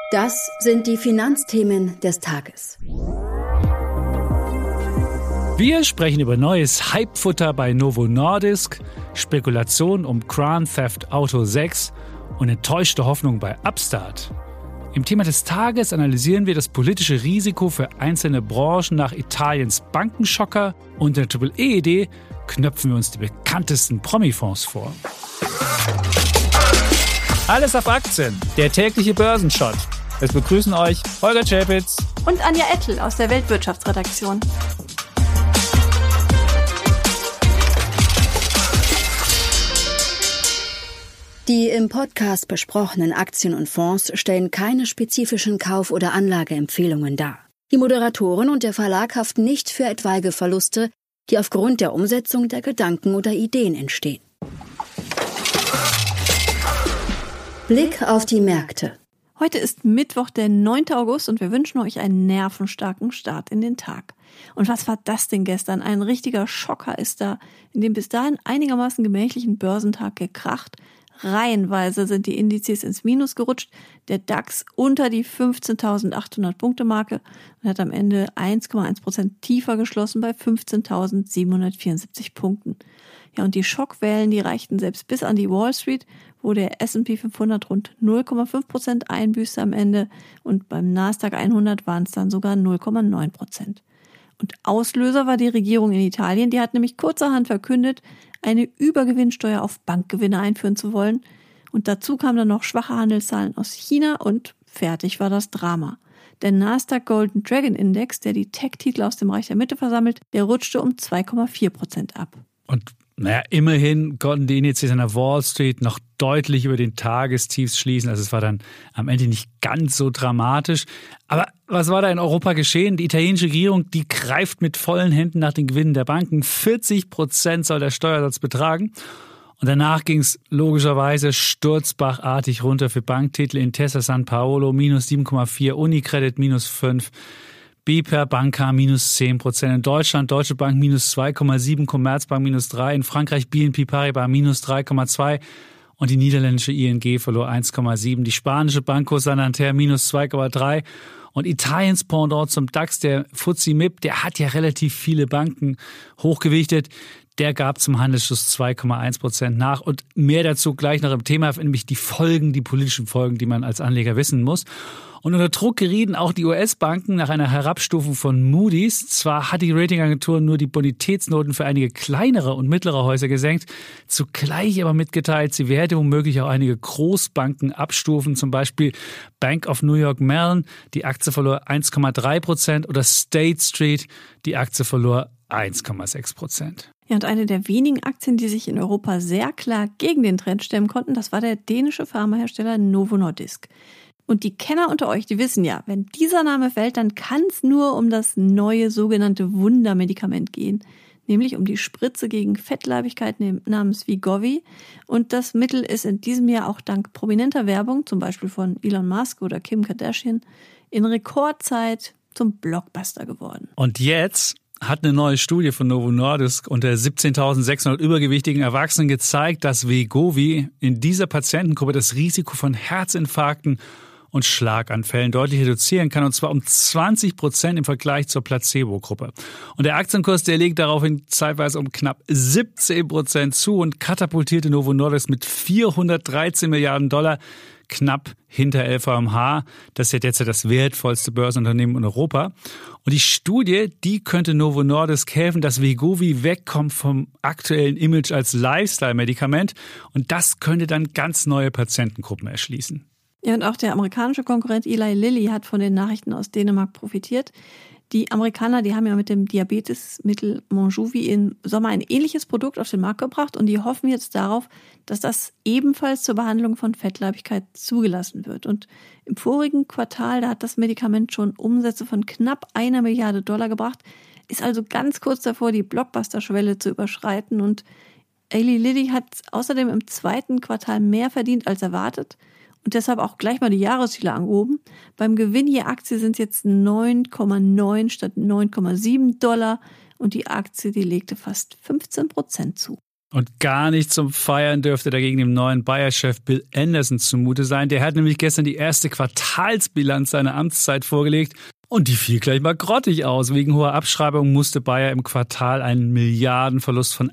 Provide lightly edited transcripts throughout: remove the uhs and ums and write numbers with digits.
Das sind die Finanzthemen des Tages. Wir sprechen über neues Hypefutter bei Novo Nordisk, Spekulation um Grand Theft Auto 6 und enttäuschte Hoffnung bei Upstart. Im Thema des Tages analysieren wir das politische Risiko für einzelne Branchen nach Italiens Bankenschocker und in der Triple-E-Idee knöpfen wir uns die bekanntesten Promi-Fonds vor. Alles auf Aktien, der tägliche Börsenshot. Es begrüßen euch Holger Czapitz und Anja Ettel aus der Weltwirtschaftsredaktion. Die im Podcast besprochenen Aktien und Fonds stellen keine spezifischen Kauf- oder Anlageempfehlungen dar. Die Moderatoren und der Verlag haften nicht für etwaige Verluste, die aufgrund der Umsetzung der Gedanken oder Ideen entstehen. Blick auf die Märkte. Heute ist Mittwoch, der 9. August und wir wünschen euch einen nervenstarken Start in den Tag. Und was war das denn gestern? Ein richtiger Schocker ist da, in dem bis dahin einigermaßen gemächlichen Börsentag gekracht. Reihenweise sind die Indizes ins Minus gerutscht, der DAX unter die 15.800 Punkte Marke und hat am Ende 1,1% tiefer geschlossen bei 15.774 Punkten. Ja, und die Schockwellen, die reichten selbst bis an die Wall Street, wo der S&P 500 rund 0,5% einbüßte am Ende und beim Nasdaq 100 waren es dann sogar 0,9%. Und Auslöser war die Regierung in Italien, die hat nämlich kurzerhand verkündet, eine Übergewinnsteuer auf Bankgewinne einführen zu wollen. Und dazu kamen dann noch schwache Handelszahlen aus China und fertig war das Drama. Der Nasdaq Golden Dragon Index, der die Tech-Titel aus dem Reich der Mitte versammelt, der rutschte um 2,4% ab. Und immerhin konnten die Indizes an der Wall Street noch deutlich über den Tagestiefs schließen. Also es war dann am Ende nicht ganz so dramatisch. Aber was war da in Europa geschehen? Die italienische Regierung, die greift mit vollen Händen nach den Gewinnen der Banken. 40% soll der Steuersatz betragen. Und danach ging es logischerweise sturzbachartig runter für Banktitel. Intesa San Paolo minus 7,4, Unicredit minus 5. BPER Banca minus 10%, in Deutschland Deutsche Bank minus 2,7%, Commerzbank minus 3%, in Frankreich BNP Paribas minus 3,2% und die niederländische ING verlor 1,7%, die spanische Banco Santander minus 2,3% und Italiens Pendant zum DAX, der FTSE MIB, der hat ja relativ viele Banken hochgewichtet, der gab zum Handelsschluss 2,1% nach und mehr dazu gleich noch im Thema, nämlich die politischen Folgen, die man als Anleger wissen muss. Und unter Druck gerieten auch die US-Banken nach einer Herabstufung von Moody's. Zwar hat die Ratingagentur nur die Bonitätsnoten für einige kleinere und mittlere Häuser gesenkt, zugleich aber mitgeteilt, sie werde womöglich auch einige Großbanken abstufen, zum Beispiel Bank of New York Mellon, die Aktie verlor 1,3% oder State Street, die Aktie verlor 1,6%. Ja, und eine der wenigen Aktien, die sich in Europa sehr klar gegen den Trend stemmen konnten, das war der dänische Pharmahersteller Novo Nordisk. Und die Kenner unter euch, die wissen ja, wenn dieser Name fällt, dann kann es nur um das neue sogenannte Wundermedikament gehen, nämlich um die Spritze gegen Fettleibigkeit namens Wegovy. Und das Mittel ist in diesem Jahr auch dank prominenter Werbung, zum Beispiel von Elon Musk oder Kim Kardashian, in Rekordzeit zum Blockbuster geworden. Und jetzt hat eine neue Studie von Novo Nordisk unter 17.600 übergewichtigen Erwachsenen gezeigt, dass Wegovy in dieser Patientengruppe das Risiko von Herzinfarkten und Schlaganfällen deutlich reduzieren kann, und zwar um 20% im Vergleich zur Placebo-Gruppe. Und der Aktienkurs, der legt daraufhin zeitweise um knapp 17% zu und katapultierte Novo Nordisk mit 413 Milliarden Dollar knapp hinter LVMH. Das ist ja derzeit das wertvollste Börsenunternehmen in Europa. Und die Studie, die könnte Novo Nordisk helfen, dass Wegovy wegkommt vom aktuellen Image als Lifestyle-Medikament. Und das könnte dann ganz neue Patientengruppen erschließen. Ja, und auch der amerikanische Konkurrent Eli Lilly hat von den Nachrichten aus Dänemark profitiert. Die Amerikaner, die haben ja mit dem Diabetesmittel Monjuvi im Sommer ein ähnliches Produkt auf den Markt gebracht und die hoffen jetzt darauf, dass das ebenfalls zur Behandlung von Fettleibigkeit zugelassen wird. Und im vorigen Quartal, da hat das Medikament schon Umsätze von knapp 1 Milliarde Dollar gebracht, ist also ganz kurz davor, die Blockbuster-Schwelle zu überschreiten. Und Eli Lilly hat außerdem im zweiten Quartal mehr verdient als erwartet. Und deshalb auch gleich mal die Jahresziele angehoben. Beim Gewinn je Aktie sind es jetzt 9,9 statt 9,7 Dollar und die Aktie, die legte fast 15% zu. Und gar nicht zum Feiern dürfte dagegen dem neuen Bayer-Chef Bill Anderson zumute sein. Der hat nämlich gestern die erste Quartalsbilanz seiner Amtszeit vorgelegt. Und die fiel gleich mal grottig aus. Wegen hoher Abschreibung musste Bayer im Quartal einen Milliardenverlust von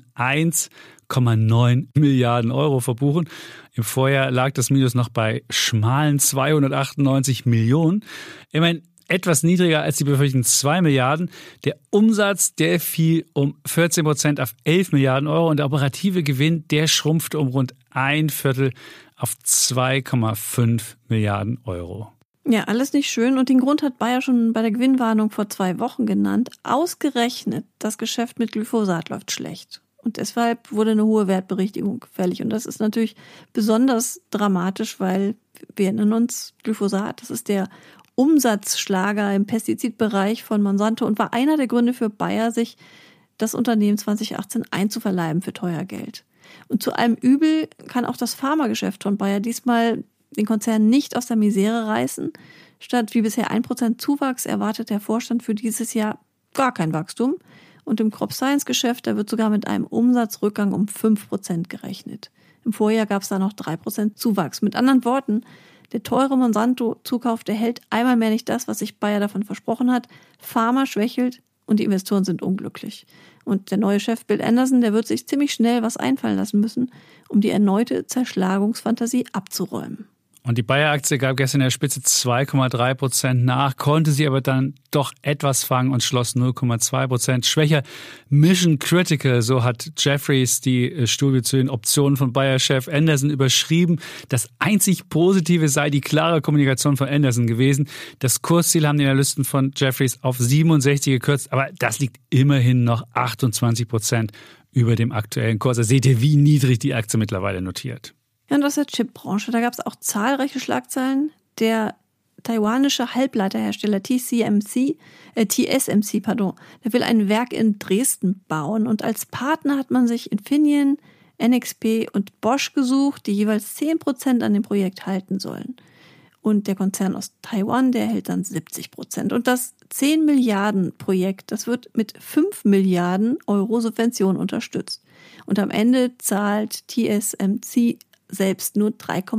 1,9 Milliarden Euro verbuchen. Im Vorjahr lag das Minus noch bei schmalen 298 Millionen. Immerhin etwas niedriger als die befürchteten 2 Milliarden. Der Umsatz, der fiel um 14% auf 11 Milliarden Euro und der operative Gewinn, der schrumpfte um rund 1/4 auf 2,5 Milliarden Euro. Ja, alles nicht schön und den Grund hat Bayer schon bei der Gewinnwarnung vor 2 Wochen genannt. Ausgerechnet, das Geschäft mit Glyphosat läuft schlecht. Und deshalb wurde eine hohe Wertberichtigung fällig. Und das ist natürlich besonders dramatisch, weil wir erinnern uns, Glyphosat, das ist der Umsatzschlager im Pestizidbereich von Monsanto und war einer der Gründe für Bayer, sich das Unternehmen 2018 einzuverleiben für teuer Geld. Und zu allem Übel kann auch das Pharmageschäft von Bayer diesmal den Konzern nicht aus der Misere reißen. Statt wie bisher 1% Zuwachs erwartet der Vorstand für dieses Jahr gar kein Wachstum. Und im Crop-Science-Geschäft, da wird sogar mit einem Umsatzrückgang um 5% gerechnet. Im Vorjahr gab es da noch 3% Zuwachs. Mit anderen Worten, der teure Monsanto-Zukauf, der hält einmal mehr nicht das, was sich Bayer davon versprochen hat. Pharma schwächelt und die Investoren sind unglücklich. Und der neue Chef Bill Anderson, der wird sich ziemlich schnell was einfallen lassen müssen, um die erneute Zerschlagungsfantasie abzuräumen. Und die Bayer-Aktie gab gestern in der Spitze 2,3% nach, konnte sie aber dann doch etwas fangen und schloss 0,2% schwächer. Mission Critical, so hat Jefferies die Studie zu den Optionen von Bayer-Chef Anderson überschrieben. Das einzig Positive sei die klare Kommunikation von Anderson gewesen. Das Kursziel haben die Analysten von Jefferies auf 67 gekürzt, aber das liegt immerhin noch 28% über dem aktuellen Kurs. Da seht ihr, wie niedrig die Aktie mittlerweile notiert. Ja, und aus der Chipbranche, da gab es auch zahlreiche Schlagzeilen. Der taiwanische Halbleiterhersteller TSMC, der will ein Werk in Dresden bauen. Und als Partner hat man sich Infineon, NXP und Bosch gesucht, die jeweils 10% an dem Projekt halten sollen. Und der Konzern aus Taiwan, der hält dann 70%. Und das 10 Milliarden Projekt, das wird mit 5 Milliarden Euro Subvention unterstützt. Und am Ende zahlt TSMC selbst nur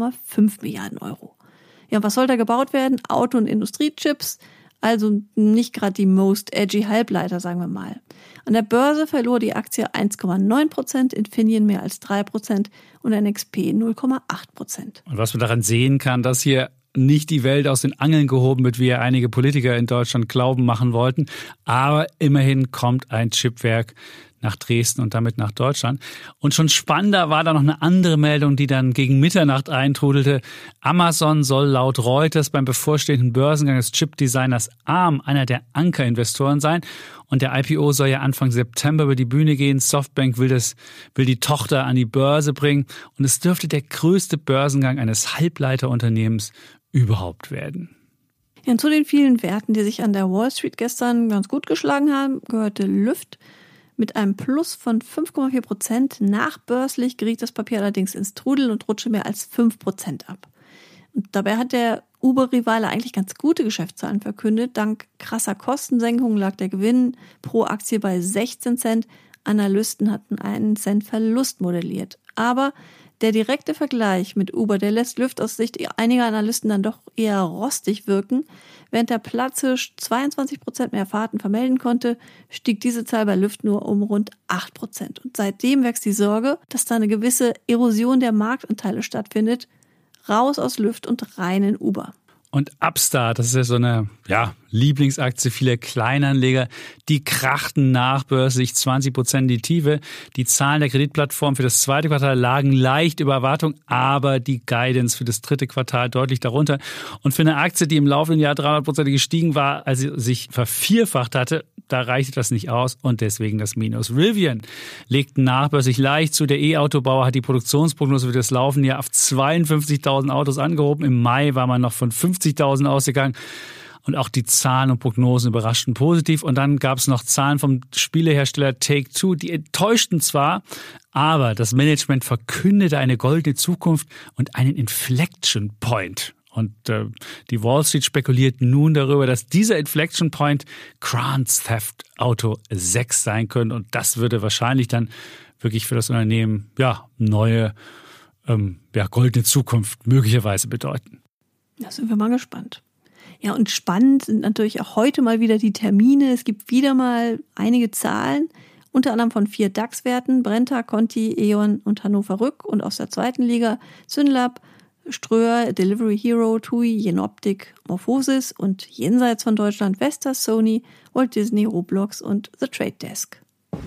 3,5 Milliarden Euro. Ja, was soll da gebaut werden? Auto- und Industriechips, also nicht gerade die most edgy Halbleiter, sagen wir mal. An der Börse verlor die Aktie 1,9%, Infineon mehr als 3% und NXP 0,8%. Und was man daran sehen kann, dass hier nicht die Welt aus den Angeln gehoben wird, wie ja einige Politiker in Deutschland glauben machen wollten. Aber immerhin kommt ein Chipwerk nach Dresden und damit nach Deutschland. Und schon spannender war da noch eine andere Meldung, die dann gegen Mitternacht eintrudelte. Amazon soll laut Reuters beim bevorstehenden Börsengang des Chipdesigners ARM einer der Ankerinvestoren sein. Und der IPO soll ja Anfang September über die Bühne gehen. Softbank will die Tochter an die Börse bringen. Und es dürfte der größte Börsengang eines Halbleiterunternehmens überhaupt werden. Ja, und zu den vielen Werten, die sich an der Wall Street gestern ganz gut geschlagen haben, gehörte Lyft. Mit einem Plus von 5,4%. Nachbörslich geriet das Papier allerdings ins Trudel und rutschte mehr als 5% ab. Und dabei hat der Uber-Rivale eigentlich ganz gute Geschäftszahlen verkündet. Dank krasser Kostensenkungen lag der Gewinn pro Aktie bei 16 Cent. Analysten hatten einen Cent Verlust modelliert. Aber der direkte Vergleich mit Uber, der lässt Lyft aus Sicht einiger Analysten dann doch eher rostig wirken. Während der Platzhirsch 22% mehr Fahrten vermelden konnte, stieg diese Zahl bei Lyft nur um rund 8%. Und seitdem wächst die Sorge, dass da eine gewisse Erosion der Marktanteile stattfindet. Raus aus Lyft und rein in Uber. Und Upstart, das ist ja so eine Lieblingsaktie vieler Kleinanleger, die krachten nachbörslich 20% in die Tiefe. Die Zahlen der Kreditplattform für das zweite Quartal lagen leicht über Erwartung, aber die Guidance für das dritte Quartal deutlich darunter. Und für eine Aktie, die im laufenden Jahr 300% gestiegen war, als sie sich vervierfacht hatte, da reichte das nicht aus und deswegen das Minus. Rivian legt nachbörslich leicht zu. Der E-Autobauer hat die Produktionsprognose für das laufende Jahr auf 52.000 Autos angehoben. Im Mai war man noch von 50.000 ausgegangen. Und auch die Zahlen und Prognosen überraschten positiv. Und dann gab es noch Zahlen vom Spielehersteller Take-Two, die enttäuschten zwar, aber das Management verkündete eine goldene Zukunft und einen Inflection Point. Und die Wall Street spekuliert nun darüber, dass dieser Inflection Point Grand Theft Auto 6 sein könnte. Und das würde wahrscheinlich dann wirklich für das Unternehmen neue, goldene Zukunft möglicherweise bedeuten. Da sind wir mal gespannt. Ja, und spannend sind natürlich auch heute mal wieder die Termine. Es gibt wieder mal einige Zahlen, unter anderem von 4 DAX-Werten, Brenntag, Conti, E.ON und Hannover Rück, und aus der zweiten Liga Synlab, Ströer, Delivery Hero, TUI, Jenoptik, Morphosis und jenseits von Deutschland Vestas, Sony, Walt Disney, Roblox und The Trade Desk.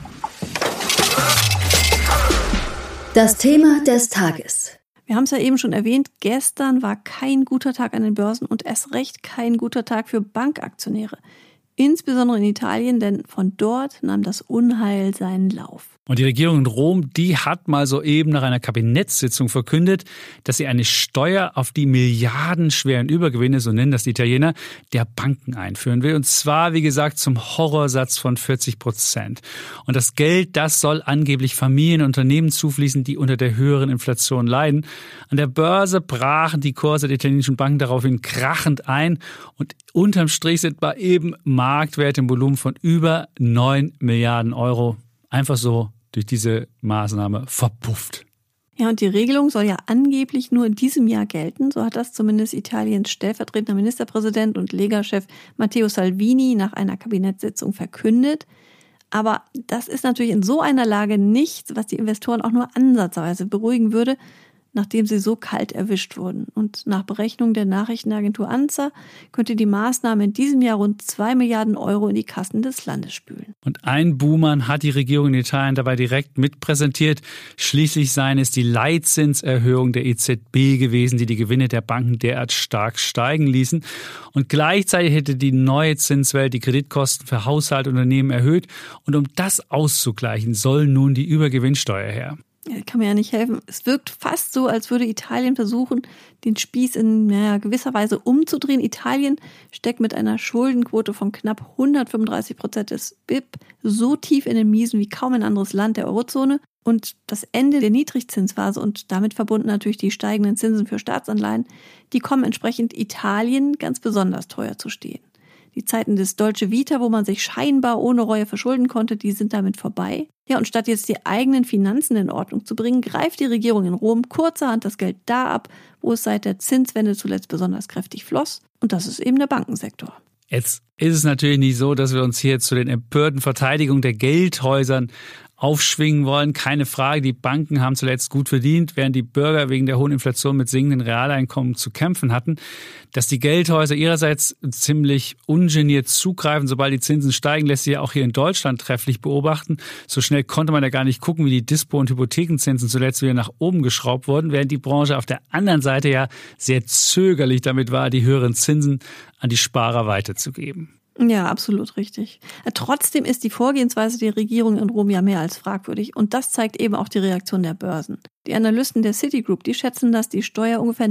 Das Thema des Tages. Wir haben es ja eben schon erwähnt, gestern war kein guter Tag an den Börsen und erst recht kein guter Tag für Bankaktionäre. Insbesondere in Italien, denn von dort nahm das Unheil seinen Lauf. Und die Regierung in Rom, die hat mal soeben nach einer Kabinettssitzung verkündet, dass sie eine Steuer auf die milliardenschweren Übergewinne, so nennen das die Italiener, der Banken einführen will. Und zwar, wie gesagt, zum Horrorsatz von 40%. Und das Geld, das soll angeblich Familien und Unternehmen zufließen, die unter der höheren Inflation leiden. An der Börse brachen die Kurse der italienischen Banken daraufhin krachend ein. Und unterm Strich sind bei eben Marktwerte im Volumen von über 9 Milliarden Euro einfach so durch diese Maßnahme verpufft. Ja, und die Regelung soll ja angeblich nur in diesem Jahr gelten. So hat das zumindest Italiens stellvertretender Ministerpräsident und Lega-Chef Matteo Salvini nach einer Kabinettssitzung verkündet. Aber das ist natürlich in so einer Lage nichts, was die Investoren auch nur ansatzweise beruhigen würde, nachdem sie so kalt erwischt wurden. Und nach Berechnung der Nachrichtenagentur ANSA könnte die Maßnahme in diesem Jahr rund 2 Milliarden Euro in die Kassen des Landes spülen. Und ein Buhmann hat die Regierung in Italien dabei direkt mitpräsentiert. Schließlich seien es die Leitzinserhöhung der EZB gewesen, die die Gewinne der Banken derart stark steigen ließen. Und gleichzeitig hätte die neue Zinswelt die Kreditkosten für Haushalte und Unternehmen erhöht. Und um das auszugleichen, soll nun die Übergewinnsteuer her. Ja, kann mir ja nicht helfen. Es wirkt fast so, als würde Italien versuchen, den Spieß in gewisser Weise umzudrehen. Italien steckt mit einer Schuldenquote von knapp 135% des BIP so tief in den Miesen wie kaum ein anderes Land der Eurozone. Und das Ende der Niedrigzinsphase und damit verbunden natürlich die steigenden Zinsen für Staatsanleihen, die kommen entsprechend Italien ganz besonders teuer zu stehen. Die Zeiten des Dolce Vita, wo man sich scheinbar ohne Reue verschulden konnte, die sind damit vorbei. Ja, und statt jetzt die eigenen Finanzen in Ordnung zu bringen, greift die Regierung in Rom kurzerhand das Geld da ab, wo es seit der Zinswende zuletzt besonders kräftig floss. Und das ist eben der Bankensektor. Jetzt ist es natürlich nicht so, dass wir uns hier zu den empörten Verteidigungen der Geldhäusern aufschwingen wollen. Keine Frage, die Banken haben zuletzt gut verdient, während die Bürger wegen der hohen Inflation mit sinkenden Realeinkommen zu kämpfen hatten. Dass die Geldhäuser ihrerseits ziemlich ungeniert zugreifen, sobald die Zinsen steigen, lässt sich ja auch hier in Deutschland trefflich beobachten. So schnell konnte man ja gar nicht gucken, wie die Dispo- und Hypothekenzinsen zuletzt wieder nach oben geschraubt wurden, während die Branche auf der anderen Seite ja sehr zögerlich damit war, die höheren Zinsen an die Sparer weiterzugeben. Ja, absolut richtig. Trotzdem ist die Vorgehensweise der Regierung in Rom ja mehr als fragwürdig. Und das zeigt eben auch die Reaktion der Börsen. Die Analysten der Citigroup, die schätzen, dass die Steuer ungefähr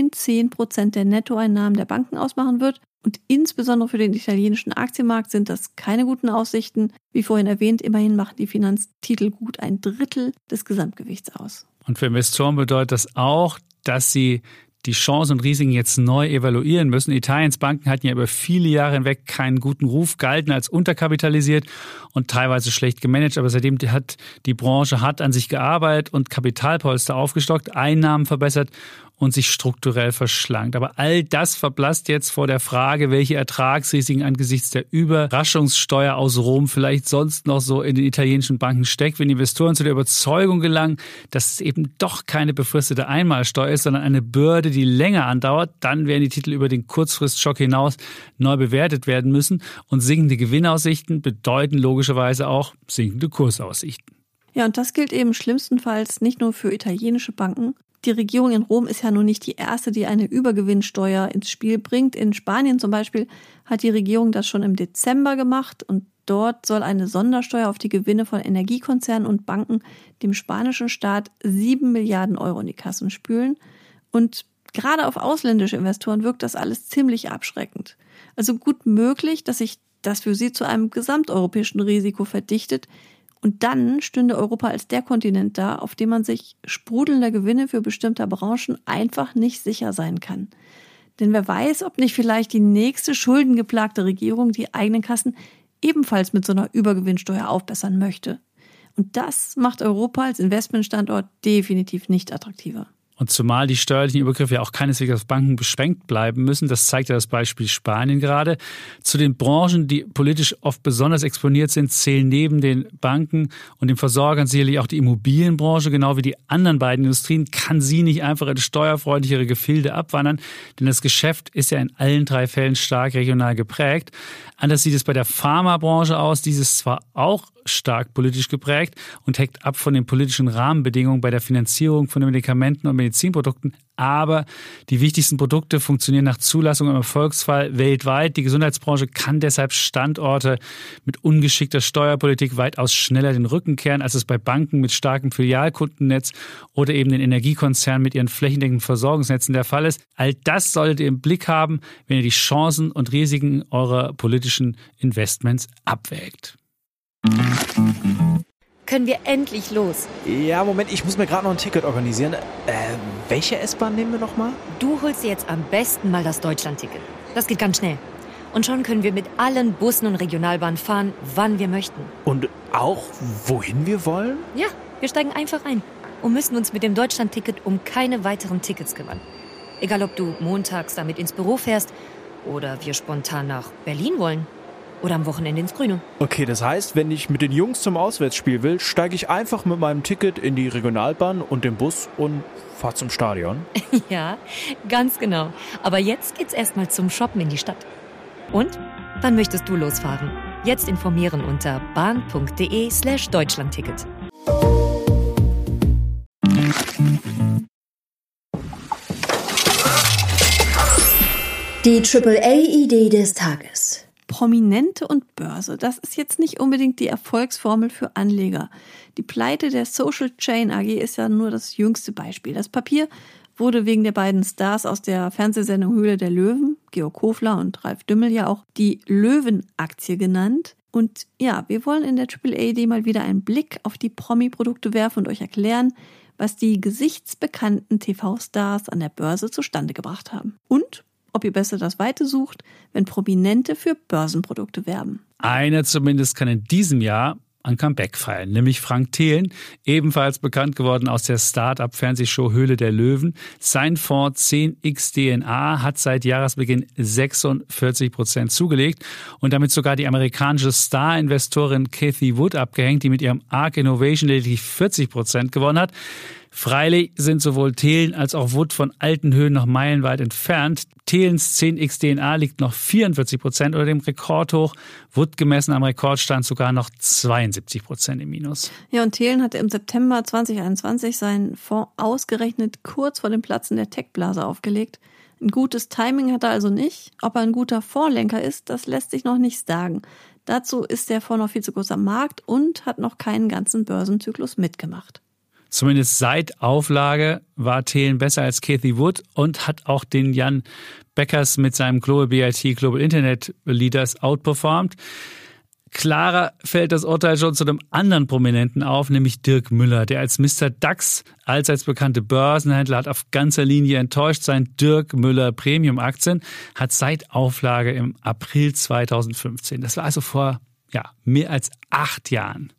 19% der Nettoeinnahmen der Banken ausmachen wird. Und insbesondere für den italienischen Aktienmarkt sind das keine guten Aussichten. Wie vorhin erwähnt, immerhin machen die Finanztitel gut 1/3 des Gesamtgewichts aus. Und für Investoren bedeutet das auch, dass sie die Chancen und Risiken jetzt neu evaluieren müssen. Italiens Banken hatten ja über viele Jahre hinweg keinen guten Ruf, galten als unterkapitalisiert und teilweise schlecht gemanagt. Aber seitdem hat die Branche hart an sich gearbeitet und Kapitalpolster aufgestockt, Einnahmen verbessert und sich strukturell verschlankt. Aber all das verblasst jetzt vor der Frage, welche Ertragsrisiken angesichts der Überraschungssteuer aus Rom vielleicht sonst noch so in den italienischen Banken steckt, wenn Investoren zu der Überzeugung gelangen, dass es eben doch keine befristete Einmalsteuer ist, sondern eine Bürde, die länger andauert, dann werden die Titel über den Kurzfristschock hinaus neu bewertet werden müssen und sinkende Gewinnaussichten bedeuten logischerweise auch sinkende Kursaussichten. Ja, und das gilt eben schlimmstenfalls nicht nur für italienische Banken. Die Regierung in Rom ist ja nun nicht die erste, die eine Übergewinnsteuer ins Spiel bringt. In Spanien zum Beispiel hat die Regierung das schon im Dezember gemacht und dort soll eine Sondersteuer auf die Gewinne von Energiekonzernen und Banken dem spanischen Staat 7 Milliarden Euro in die Kassen spülen. Und gerade auf ausländische Investoren wirkt das alles ziemlich abschreckend. Also gut möglich, dass sich das für sie zu einem gesamteuropäischen Risiko verdichtet. Und dann stünde Europa als der Kontinent da, auf dem man sich sprudelnder Gewinne für bestimmte Branchen einfach nicht sicher sein kann. Denn wer weiß, ob nicht vielleicht die nächste schuldengeplagte Regierung die eigenen Kassen ebenfalls mit so einer Übergewinnsteuer aufbessern möchte. Und das macht Europa als Investmentstandort definitiv nicht attraktiver. Und zumal die steuerlichen Übergriffe ja auch keineswegs auf Banken beschränkt bleiben müssen, das zeigt ja das Beispiel Spanien gerade. Zu den Branchen, die politisch oft besonders exponiert sind, zählen neben den Banken und den Versorgern sicherlich auch die Immobilienbranche. Genau wie die anderen beiden Industrien kann sie nicht einfach in steuerfreundlichere Gefilde abwandern, denn das Geschäft ist ja in allen 3 Fällen stark regional geprägt. Anders sieht es bei der Pharmabranche aus. Diese ist zwar auch stark politisch geprägt und hängt ab von den politischen Rahmenbedingungen bei der Finanzierung von Medikamenten und Medizinprodukten. Aber die wichtigsten Produkte funktionieren nach Zulassung im Erfolgsfall weltweit. Die Gesundheitsbranche kann deshalb Standorte mit ungeschickter Steuerpolitik weitaus schneller den Rücken kehren, als es bei Banken mit starkem Filialkundennetz oder eben den Energiekonzernen mit ihren flächendeckenden Versorgungsnetzen der Fall ist. All das solltet ihr im Blick haben, wenn ihr die Chancen und Risiken eurer politischen Investments abwägt. Können wir endlich los? Ja, Moment, ich muss mir gerade noch ein Ticket organisieren. Welche S-Bahn nehmen wir nochmal? Du holst dir jetzt am besten mal das Deutschland-Ticket. Das geht ganz schnell. Und schon können wir mit allen Bussen und Regionalbahnen fahren, wann wir möchten. Und auch, wohin wir wollen? Ja, wir steigen einfach ein und müssen uns mit dem Deutschland-Ticket um keine weiteren Tickets kümmern. Egal, ob du montags damit ins Büro fährst oder wir spontan nach Berlin wollen. Oder am Wochenende ins Grüne. Okay, das heißt, wenn ich mit den Jungs zum Auswärtsspiel will, steige ich einfach mit meinem Ticket in die Regionalbahn und den Bus und fahre zum Stadion. Ja, ganz genau. Aber jetzt geht's erstmal zum Shoppen in die Stadt. Und? Wann möchtest du losfahren? Jetzt informieren unter bahn.de/Deutschlandticket. Die AAA-Idee des Tages. Prominente und Börse, das ist jetzt nicht unbedingt die Erfolgsformel für Anleger. Die Pleite der Social Chain AG ist ja nur das jüngste Beispiel. Das Papier wurde wegen der beiden Stars aus der Fernsehsendung Höhle der Löwen, Georg Kofler und Ralf Dümmel, ja auch die Löwenaktie genannt. Und ja, wir wollen in der AAA-Idee mal wieder einen Blick auf die Promi-Produkte werfen und euch erklären, was die gesichtsbekannten TV-Stars an der Börse zustande gebracht haben. Und ob ihr besser das Weite sucht, wenn Prominente für Börsenprodukte werben. Einer zumindest kann in diesem Jahr ein Comeback feiern, nämlich Frank Thelen, ebenfalls bekannt geworden aus der Start-up-Fernsehshow Höhle der Löwen. Sein Fonds 10xDNA hat seit Jahresbeginn 46% zugelegt und damit sogar die amerikanische Star-Investorin Cathie Wood abgehängt, die mit ihrem ARK Innovation lediglich 40% gewonnen hat. Freilich sind sowohl Thelen als auch Wood von alten Höhen noch meilenweit entfernt. Thelens 10xDNA liegt noch 44% unter dem Rekordhoch. Wood gemessen am Rekordstand sogar noch 72% im Minus. Ja, und Thelen hatte im September 2021 seinen Fonds ausgerechnet kurz vor dem Platzen der Tech-Blase aufgelegt. Ein gutes Timing hat er also nicht. Ob er ein guter Fondslenker ist, das lässt sich noch nicht sagen. Dazu ist der Fonds noch viel zu groß am Markt und hat noch keinen ganzen Börsenzyklus mitgemacht. Zumindest seit Auflage war Thelen besser als Cathie Wood und hat auch den Jan Beckers mit seinem Global BIT Global Internet Leaders outperformed. Klarer fällt das Urteil schon zu einem anderen Prominenten auf, nämlich Dirk Müller, der als Mr. DAX, allseits bekannte Börsenhändler, hat auf ganzer Linie enttäuscht. Sein Dirk Müller Premium Aktien hat seit Auflage im April 2015, das war also vor mehr als 8 Jahren,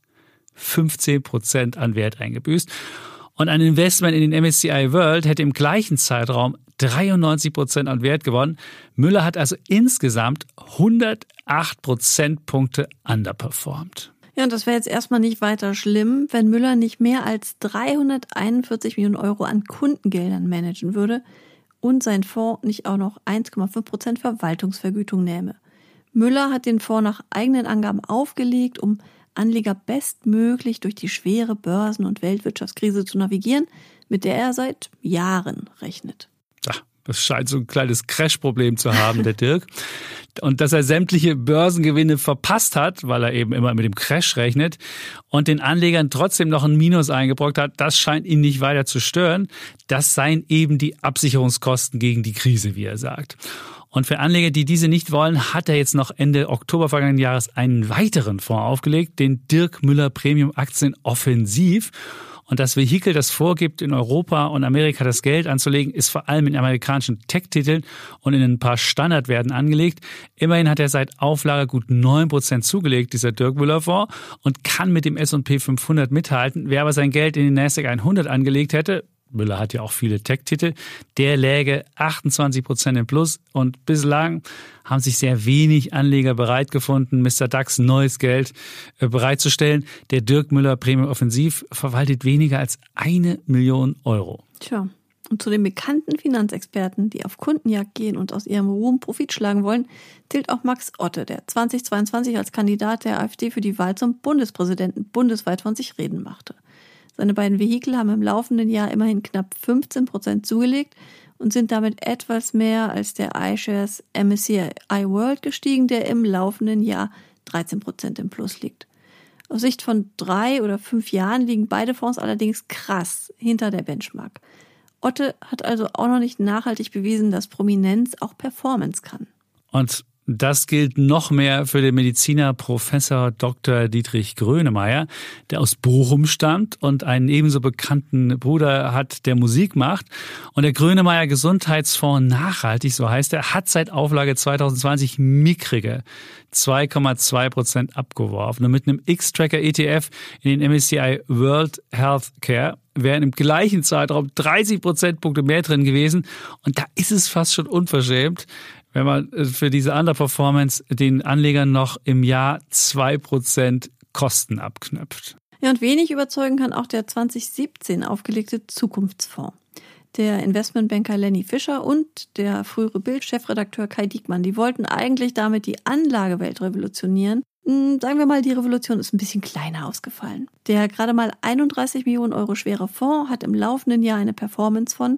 15% an Wert eingebüßt. Und ein Investment in den MSCI World hätte im gleichen Zeitraum 93% an Wert gewonnen. Müller hat also insgesamt 108 Prozentpunkte underperformed. Ja, und das wäre jetzt erstmal nicht weiter schlimm, wenn Müller nicht mehr als 341 Millionen Euro an Kundengeldern managen würde und sein Fonds nicht auch noch 1,5% Verwaltungsvergütung nähme. Müller hat den Fonds nach eigenen Angaben aufgelegt, um Anleger bestmöglich durch die schwere Börsen- und Weltwirtschaftskrise zu navigieren, mit der er seit Jahren rechnet. Das scheint so ein kleines Crash-Problem zu haben, der Dirk. Und dass er sämtliche Börsengewinne verpasst hat, weil er eben immer mit dem Crash rechnet und den Anlegern trotzdem noch ein Minus eingebrockt hat, das scheint ihn nicht weiter zu stören. Das seien eben die Absicherungskosten gegen die Krise, wie er sagt. Und für Anleger, die diese nicht wollen, hat er jetzt noch Ende Oktober vergangenen Jahres einen weiteren Fonds aufgelegt, den Dirk Müller Premium Aktien Offensiv. Und das Vehikel, das vorgibt, in Europa und Amerika das Geld anzulegen, ist vor allem in amerikanischen Tech-Titeln und in ein paar Standardwerten angelegt. Immerhin hat er seit Auflage gut 9% zugelegt, dieser Dirk Müller-Fonds, und kann mit dem S&P 500 mithalten. Wer aber sein Geld in den Nasdaq 100 angelegt hätte, Müller hat ja auch viele Tech-Titel, der läge 28% im Plus, und bislang haben sich sehr wenig Anleger bereit gefunden, Mr. DAX neues Geld bereitzustellen. Der Dirk Müller Premium Offensiv verwaltet weniger als 1 Million Euro. Tja, und zu den bekannten Finanzexperten, die auf Kundenjagd gehen und aus ihrem Ruhm Profit schlagen wollen, zählt auch Max Otte, der 2022 als Kandidat der AfD für die Wahl zum Bundespräsidenten bundesweit von sich reden machte. Seine beiden Vehikel haben im laufenden Jahr immerhin knapp 15% zugelegt und sind damit etwas mehr als der iShares MSCI World gestiegen, der im laufenden Jahr 13% im Plus liegt. Aus Sicht von 3 oder 5 Jahren liegen beide Fonds allerdings krass hinter der Benchmark. Otte hat also auch noch nicht nachhaltig bewiesen, dass Prominenz auch Performance kann. Und das gilt noch mehr für den Mediziner Professor Dr. Dietrich Grönemeyer, der aus Bochum stammt und einen ebenso bekannten Bruder hat, der Musik macht. Und der Grönemeyer Gesundheitsfonds Nachhaltig, so heißt er, hat seit Auflage 2020 mickrige 2,2% abgeworfen. Und mit einem X-Tracker ETF in den MSCI World Healthcare wären im gleichen Zeitraum 30 Prozentpunkte mehr drin gewesen. Und da ist es fast schon unverschämt, wenn man für diese Underperformance den Anlegern noch im Jahr 2% Kosten abknöpft. Ja, und wenig überzeugen kann auch der 2017 aufgelegte Zukunftsfonds. Der Investmentbanker Lenny Fischer und der frühere Bild-Chefredakteur Kai Diekmann, die wollten eigentlich damit die Anlagewelt revolutionieren. Sagen wir mal, die Revolution ist ein bisschen kleiner ausgefallen. Der gerade mal 31 Millionen Euro schwere Fonds hat im laufenden Jahr eine Performance von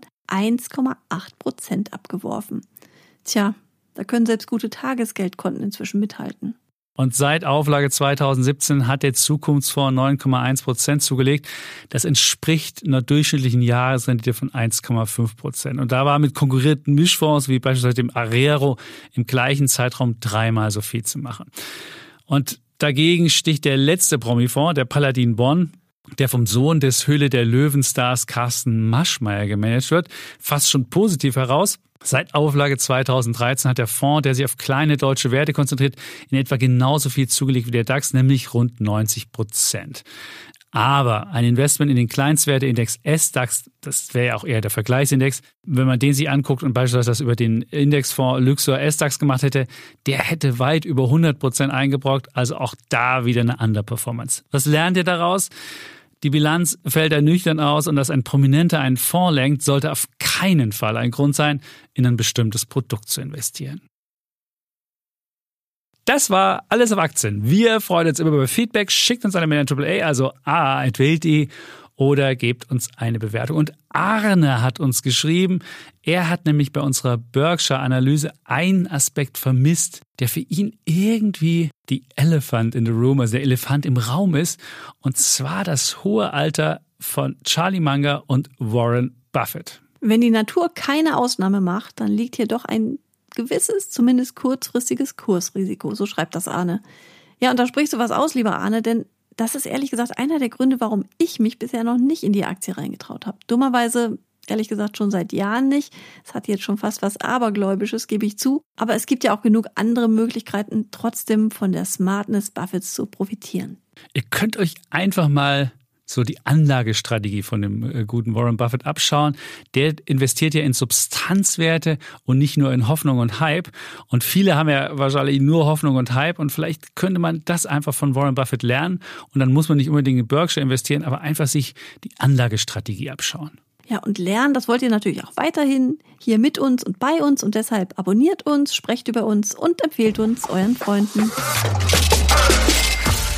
1,8% abgeworfen. Tja, da können selbst gute Tagesgeldkonten inzwischen mithalten. Und seit Auflage 2017 hat der Zukunftsfonds 9,1% zugelegt. Das entspricht einer durchschnittlichen Jahresrendite von 1,5%. Und da war mit konkurrierenden Mischfonds wie beispielsweise dem Arero im gleichen Zeitraum 3-mal so viel zu machen. Und dagegen sticht der letzte Promifonds, der Paladin Bonn, der vom Sohn des Höhle der Löwen-Stars Carsten Maschmeyer gemanagt wird, fast schon positiv heraus. Seit Auflage 2013 hat der Fonds, der sich auf kleine deutsche Werte konzentriert, in etwa genauso viel zugelegt wie der DAX, nämlich rund 90%. Aber ein Investment in den Kleinstwerteindex SDAX, das wäre ja auch eher der Vergleichsindex, wenn man den sich anguckt und beispielsweise das über den Indexfonds Luxor SDAX gemacht hätte, der hätte weit über 100% eingebrockt, also auch da wieder eine Underperformance. Was lernt ihr daraus? Die Bilanz fällt ernüchternd aus, und dass ein Prominenter einen Fonds lenkt, sollte auf keinen Fall ein Grund sein, in ein bestimmtes Produkt zu investieren. Das war alles auf Aktien. Wir freuen uns immer über Feedback. Schickt uns eine Mail an AAA, also aa@welt.de, oder gebt uns eine Bewertung. Und Arne hat uns geschrieben, er hat nämlich bei unserer Berkshire-Analyse einen Aspekt vermisst, der für ihn irgendwie die Elephant in the Room, also der Elefant im Raum ist, und zwar das hohe Alter von Charlie Munger und Warren Buffett. Wenn die Natur keine Ausnahme macht, dann liegt hier doch ein gewisses, zumindest kurzfristiges Kursrisiko, so schreibt das Arne. Ja, und da sprichst du was aus, lieber Arne, denn das ist ehrlich gesagt einer der Gründe, warum ich mich bisher noch nicht in die Aktie reingetraut habe. Dummerweise, ehrlich gesagt, schon seit Jahren nicht. Es hat jetzt schon fast was Abergläubisches, gebe ich zu. Aber es gibt ja auch genug andere Möglichkeiten, trotzdem von der Smartness Buffetts zu profitieren. Ihr könnt euch einfach mal so die Anlagestrategie von dem guten Warren Buffett abschauen. Der investiert ja in Substanzwerte und nicht nur in Hoffnung und Hype. Und viele haben ja wahrscheinlich nur Hoffnung und Hype. Und vielleicht könnte man das einfach von Warren Buffett lernen. Und dann muss man nicht unbedingt in Berkshire investieren, aber einfach sich die Anlagestrategie abschauen. Ja, und lernen, das wollt ihr natürlich auch weiterhin hier mit uns und bei uns. Und deshalb abonniert uns, sprecht über uns und empfehlt uns euren Freunden.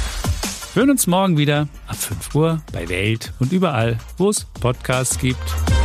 Wir hören uns morgen wieder ab 5 Uhr bei Welt und überall, wo es Podcasts gibt.